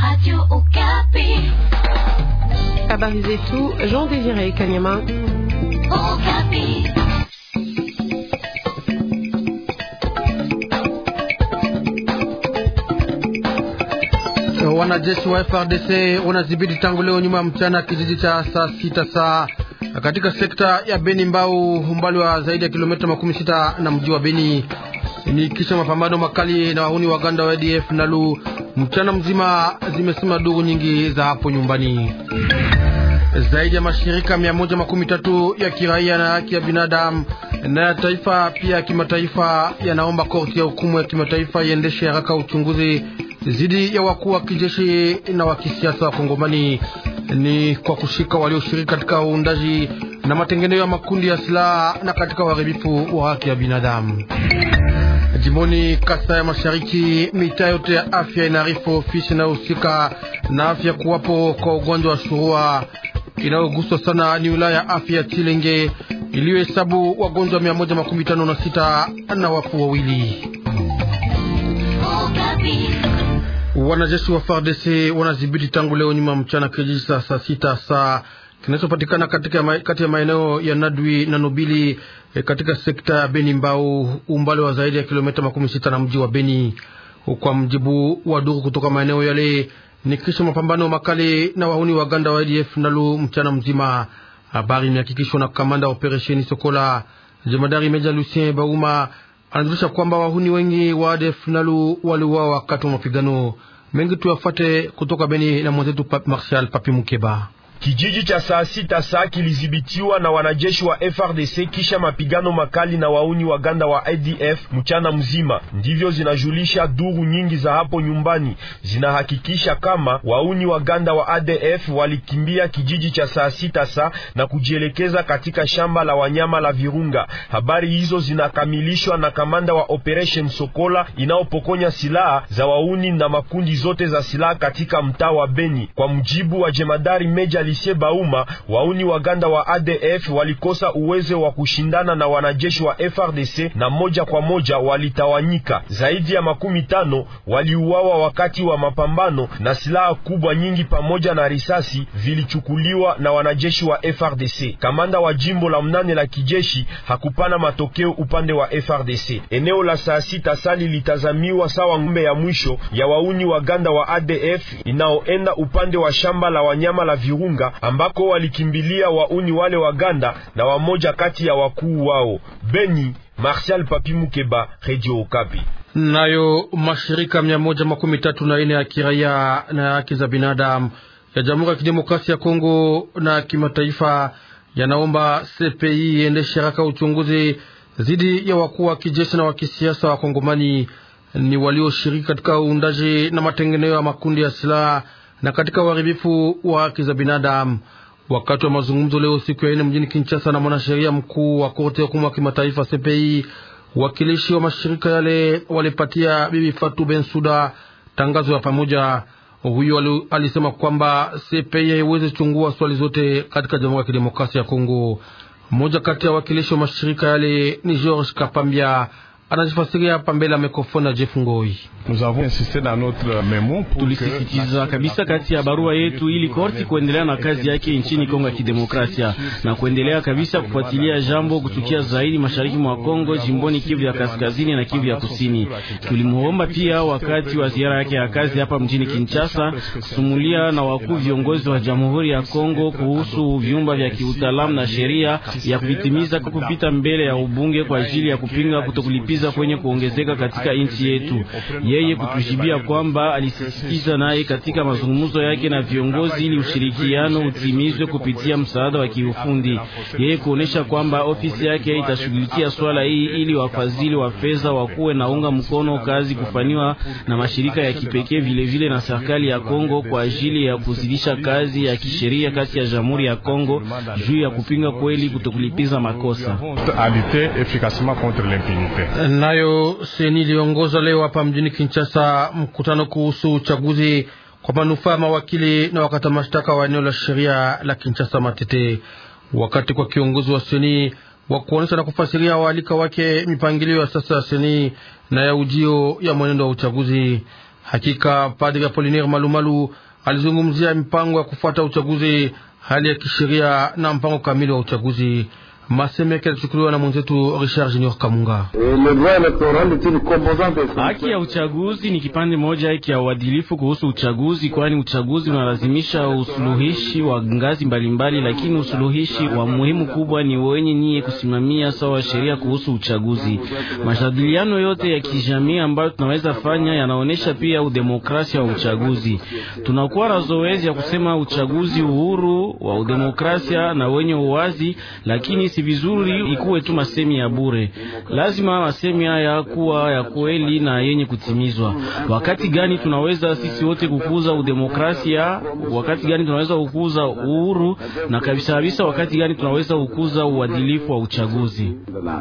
Radio Okapi. Habari zetu Jean Désiré Kanyama. Okapi. Wanajeshi wa FARDC wanadhibiti tangu leo nyuma mchana kijiji cha saa sita saa katika sekta ya Beni Mbau, umbali wa zaidi ya kilomita 60 na mji wa Beni. Ni kisha mapambano makali na wahuni Waganda wa ADF Nalu mchana mzima, zimesema duru nyingi za hapo nyumbani. Zaidi ya mashirika 113 ya kiraia na haki ya binadamu na ya taifa pia ya kimataifa yanaomba korti ya hukumu ya kimataifa iendeshe haraka uchunguzi zidi ya wakuu wa kijeshi na wa kisiasa wa Kongomani, ni kwa kushika walioshiriki katika uundaji na matengenezo ya makundi ya silaha na katika uharibifu wa haki ya binadamu. Jimboni Kasai ya Mashariki, mitaa yote ya afya inaarifu ofisi inayohusika na afya kuwapo kwa ugonjwa wa shurua. Inayoguswa sana ni wilaya ya afya ya Chilenge iliyohesabu wagonjwa 156 na wafu wawili. Wanajeshi wa FARDC wanadhibiti tangu leo nyuma mchana kijiji saa sita saa kinachopatikana kati ya maeneo ya Nadwi na Nobili katika sekta ya Beni Mbau, umbali wa zaidi ya kilomita 60 na mji wa Beni. Kwa mjibu wa duru kutoka maeneo yale, ni kisha mapambano makali na wahuni Waganda wa ADF Nalu mchana mzima. Habari imehakikishwa na kamanda wa operesheni Sokola, Jemadari Meja Lucien Bauma. Anajulisha kwamba wahuni wengi wa ADF Nalu waliuawa wakati wa mapigano. Mengi tuyafuate kutoka Beni na mwenzetu Martial Papi Mukeba. Kijiji cha saa sita saa kilizibitiwa na wanajeshi wa FARDC kisha mapigano makali na wauni Waganda wa ADF mchana mzima. Ndivyo zinajulisha duru nyingi za hapo nyumbani. Zinahakikisha kama wauni Waganda wa ADF walikimbia kijiji cha saa sita saa na kujielekeza katika shamba la wanyama la Virunga. Habari hizo zinakamilishwa na kamanda wa Operation Sokola inaopokonya silaha za wauni na makundi zote za silaha katika mtaa wa Beni. Kwa mjibu wa Jemadari Meja Bauma, wauni Waganda wa ADF walikosa uwezo wa kushindana na wanajeshi wa FARDC na moja kwa moja walitawanyika. Zaidi ya 15 waliuawa wakati wa mapambano na silaha kubwa nyingi pamoja na risasi vilichukuliwa na wanajeshi wa FARDC. Kamanda wa jimbo la mnane la kijeshi hakupana matokeo upande wa FARDC. Eneo la saa sita sali litazamiwa sawa ngombe ya mwisho ya wauni Waganda wa ADF inaoenda upande wa shamba la wanyama la Virunga ambako walikimbilia wauni wale Waganda na wamoja kati ya wakuu wao. Beni, Martial Papi Mukeba, Radio Okapi. Nayo mashirika 134 ya kiraia na haki za binadamu ya Jamhuri ya Kidemokrasia ya Kongo na kimataifa yanaomba CPI iendeshe haraka uchunguzi zidi ya wakuu wa kijeshi na wa kisiasa wa Kongomani, ni walioshiriki katika uundaji na matengenezo ya makundi ya silaha na katika uharibifu wa haki za binadamu. Wakati wa mazungumzo leo siku ya 4 mjini Kinshasa na mwanasheria mkuu wa korti ya hukumu ya kimataifa CPI, wakilishi wa mashirika yale walipatia Bibi Fatou Bensouda tangazo ya pamoja. Huyo alisema kwamba CPI haiwezi chungua swali zote katika Jamhuri ya Kidemokrasia ya Kongo. Mmoja kati ya wakilishi wa mashirika yale ni George Kapambia, anajifasiria hapa mbele ya mikrofoni ya Jeff Ngoi. Tulisisitiza kabisa kati ya barua yetu ili korti kuendelea na kazi yake nchini Kongo ya Kidemokrasia na kuendelea kabisa kufuatilia jambo kutukia zaidi mashariki mwa Kongo, jimboni Kivu ya Kaskazini na Kivu ya Kusini. Tulimuomba pia wakati wa ziara yake ya kazi hapa mjini Kinshasa kusumulia na wakuu viongozi wa Jamhuri ya Kongo kuhusu vyumba vya kiutaalamu na sheria ya kuvitimiza kupita mbele ya ubunge kwa ajili ya kupinga kutokulipiza kwenye kuongezeka katika nchi yetu. Yeye kutujibia kwamba alisisitiza naye katika mazungumzo yake na viongozi ili ushirikiano utimizwe kupitia msaada wa kiufundi. Yeye kuonesha kwamba ofisi yake itashughulikia swala hii ili wafadhili wa fedha wakuwe na unga mkono kazi kufanywa na mashirika ya kipekee vile vile na serikali ya Kongo kwa ajili ya kuzidisha kazi ya kisheria kati ya Jamhuri ya Kongo juu ya kupinga kweli kutokulipiza makosa. Nayo seni liongoza leo hapa mjini Kinshasa mkutano kuhusu uchaguzi kwa manufaa mawakili na wakata mashtaka wa eneo la sheria la Kinshasa Matete. Wakati kwa kiongozi wa seni wa kuonesha na kufasiria waalika wake mipangilio ya sasa ya seni na ya ujio ya mwenendo wa uchaguzi. Hakika Padri Apollinaire Malumalu alizungumzia mpango ya kufuata uchaguzi, hali ya kisheria na mpango kamili wa uchaguzi. Maseme yake yalichukuliwa na mwenzetu Richard Junior Kamunga. Haki ya uchaguzi ni kipande moja hiki ya uadilifu kuhusu uchaguzi, kwani uchaguzi unalazimisha usuluhishi wa ngazi mbalimbali, lakini usuluhishi wa muhimu kubwa ni wenye niye kusimamia sawa sheria kuhusu uchaguzi. Majadiliano yote ya kijamii ambayo tunaweza fanya yanaonesha pia udemokrasia wa uchaguzi. Tunakuwa na zoezi ya kusema uchaguzi uhuru wa udemokrasia na wenye uwazi, lakini si vizuri ikuwe tu masemi ya bure. Lazima masemi haya kuwa ya kweli na yenye kutimizwa. Wakati gani tunaweza sisi wote kukuza udemokrasia? Wakati gani tunaweza kukuza uhuru? Na kabisa wakati gani tunaweza kukuza uadilifu wa uchaguzi?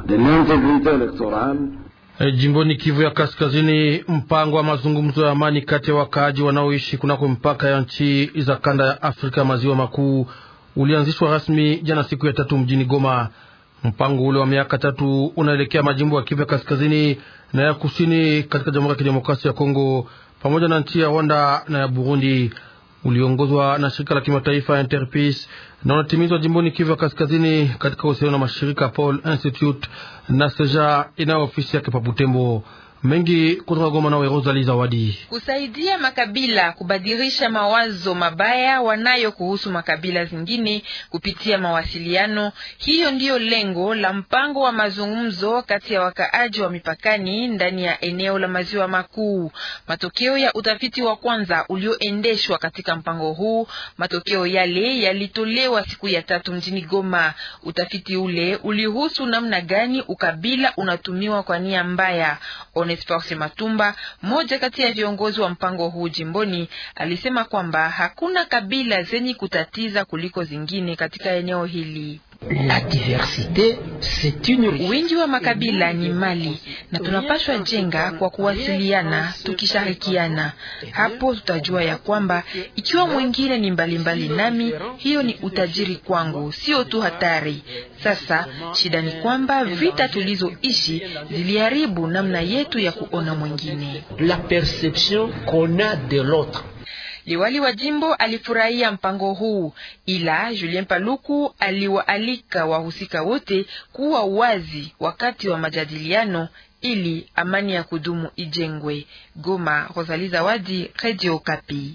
Jimboni Kivu ya Kaskazini, mpango wa mazungumzo ya amani kati ya wakaaji wanaoishi kunako mpaka ya nchi za kanda ya Afrika Maziwa Makuu ulianzishwa rasmi jana siku ya 3 mjini Goma. Mpango ule wa miaka 3 unaelekea majimbo ya Kivu ya Kaskazini na ya Kusini katika Jamhuri ya Kidemokrasia ya Kongo pamoja na nchi ya Rwanda na ya Burundi. Uliongozwa na shirika la kimataifa Interpeace na unatimizwa jimboni Kivu ya Kaskazini katika uhusiano na mashirika Paul Institute na Seja ina ofisi yake pa Butembo. Mengi kutoka Goma na Rosalie Zawadi. Kusaidia makabila kubadilisha mawazo mabaya wanayo kuhusu makabila zingine kupitia mawasiliano. Hiyo ndiyo lengo la mpango wa mazungumzo kati ya wakaaji wa mipakani ndani ya eneo la Maziwa Makuu. Matokeo ya utafiti wa kwanza ulioendeshwa katika mpango huu, matokeo yale yalitolewa siku ya 3 mjini Goma. Utafiti ule ulihusu namna gani ukabila unatumiwa kwa nia mbaya. Onesforce Matumba, moja kati ya viongozi wa mpango huu jimboni, alisema kwamba hakuna kabila zenye kutatiza kuliko zingine katika eneo hili. La diversité, c'est une richesse. Wingi wa makabila ni mali na tunapaswa jenga kwa kuwasiliana, tukishirikiana. Hapo tutajua ya kwamba ikiwa mwingine ni mbalimbali nami, hiyo ni utajiri kwangu, sio tu hatari. Sasa shida ni kwamba vita tulizoishi ziliharibu namna yetu ya kuona mwingine. La perception qu'on a de l'autre. Liwali wa jimbo alifurahia mpango huu, ila Julien Paluku aliwaalika wahusika wote kuwa wazi wakati wa majadiliano ili amani ya kudumu ijengwe. Goma, Rosalie Zawadi, Radio Okapi.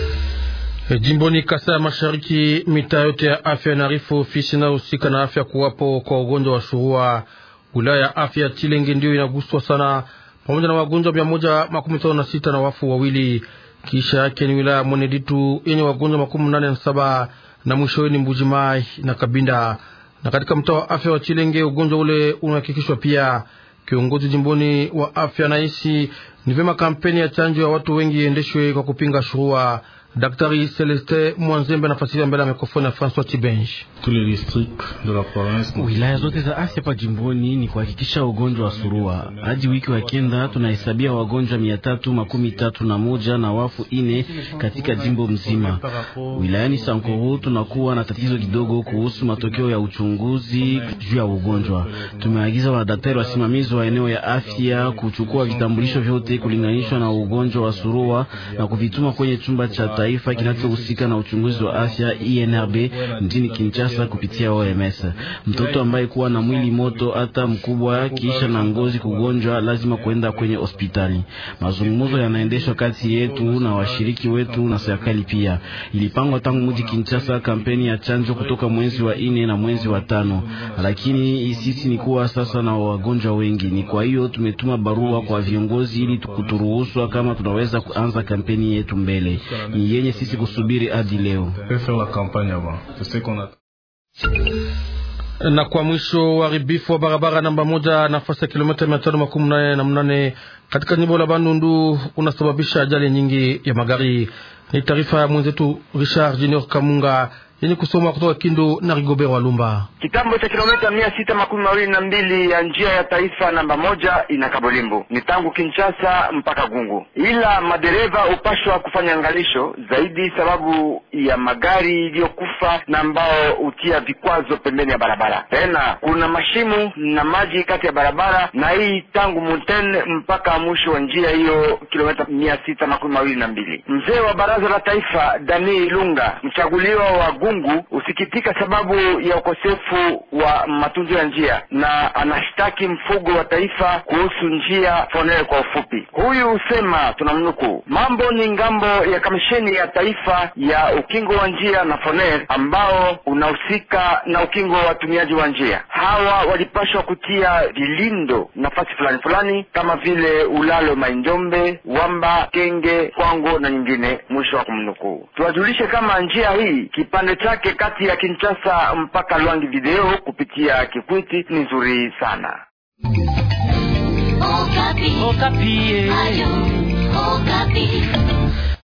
Jimboni Kasai ya Mashariki, mitaa yote ya afya inaarifu ofisi na husika na afya kuwapo kwa ugonjwa wa shurua. Wilaya ya afya Chilenge ndio inaguswa sana pamoja na wagonjwa 156 na wafu wawili. Kisha yake ni wilaya Mweneditu yenye wagonjwa 87 na mwisho ni Mbujimai na Kabinda. Na katika mtaa wa afya wa Chilenge ugonjwa ule unahakikishwa pia. Kiongozi jimboni wa afya naisi ni vema kampeni ya chanjo ya watu wengi endeshwe kwa kupinga shurua. Daktari Celeste Mwanzembe nafasi mbele ya mikrofoni ya François Tibenj. Wilaya zote za afya pa jimboni ni kuhakikisha ugonjwa wa surua. Hadi wiki wa kenda tunahesabia wagonjwa 331 na wafu 4 katika jimbo mzima. Wilayani Sankuru tunakuwa na tatizo kidogo kuhusu matokeo ya uchunguzi juu ya ugonjwa. Tumeagiza wadaktari wasimamizi wa eneo ya afya kuchukua vitambulisho vyote kulinganishwa na ugonjwa wa surua na kuvituma kwenye chumba cha taifa kinachohusika na uchunguzi wa afya INRB mjini Kinshasa kupitia OMS. Mtoto ambaye kuwa na mwili moto hata mkubwa kisha na ngozi kugonjwa lazima kwenda kwenye hospitali. Mazungumzo yanaendeshwa kati yetu na washiriki wetu na serikali pia. Ilipangwa tangu mji Kinshasa kampeni ya chanjo kutoka mwezi wa 4 na mwezi wa 5. Lakini sisi ni kuwa sasa na wagonjwa wengi. Ni kwa hiyo tumetuma barua kwa viongozi ili kuturuhusu kama tunaweza kuanza kampeni yetu mbele. Ni yenye sisi kusubiri hadi leo. Na kwa mwisho, uharibifu wa barabara namba 1 nafasi ya kilomita 518 katika jimbo la Bandundu unasababisha ajali nyingi ya magari. Ni taarifa ya mwenzetu Richard Junior Kamunga Yenye kusoma kutoka Kindu na Rigobert Walumba. Kitambo cha kilomita 622 ya njia ya taifa namba 1 ina Kabolimbo. Ni tangu Kinshasa mpaka Gungu. Ila madereva upashwa kufanya angalisho zaidi sababu ya magari iliyokufa na ambao utia vikwazo pembeni ya barabara. Tena kuna mashimu na maji kati ya barabara, na hii tangu Montaigne mpaka mwisho wa njia hiyo kilomita 622. Mzee wa baraza la taifa Dani Lunga, mchaguliwa wa Gungu, usikitika sababu ya ukosefu wa matunzo ya njia na anashtaki mfugo wa taifa kuhusu njia Foner kwa ufupi. Huyu usema, tunamnuku, mambo ni ngambo ya kamisheni ya taifa ya ukingo wa njia na Foner ambao unahusika na ukingo wa watumiaji wa njia. Hawa walipashwa kutia vilindo nafasi fulani fulani kama vile Ulalo, Maindombe, Wamba, Kenge, Kwango na nyingine. Mwisho wa kumnuku. Tuwajulishe kama njia hii kipande chake kati ya Kinshasa mpaka Lwangi video kupitia Kikwiti ni nzuri sana. Okapi. Okapi. Ayo, Okapi.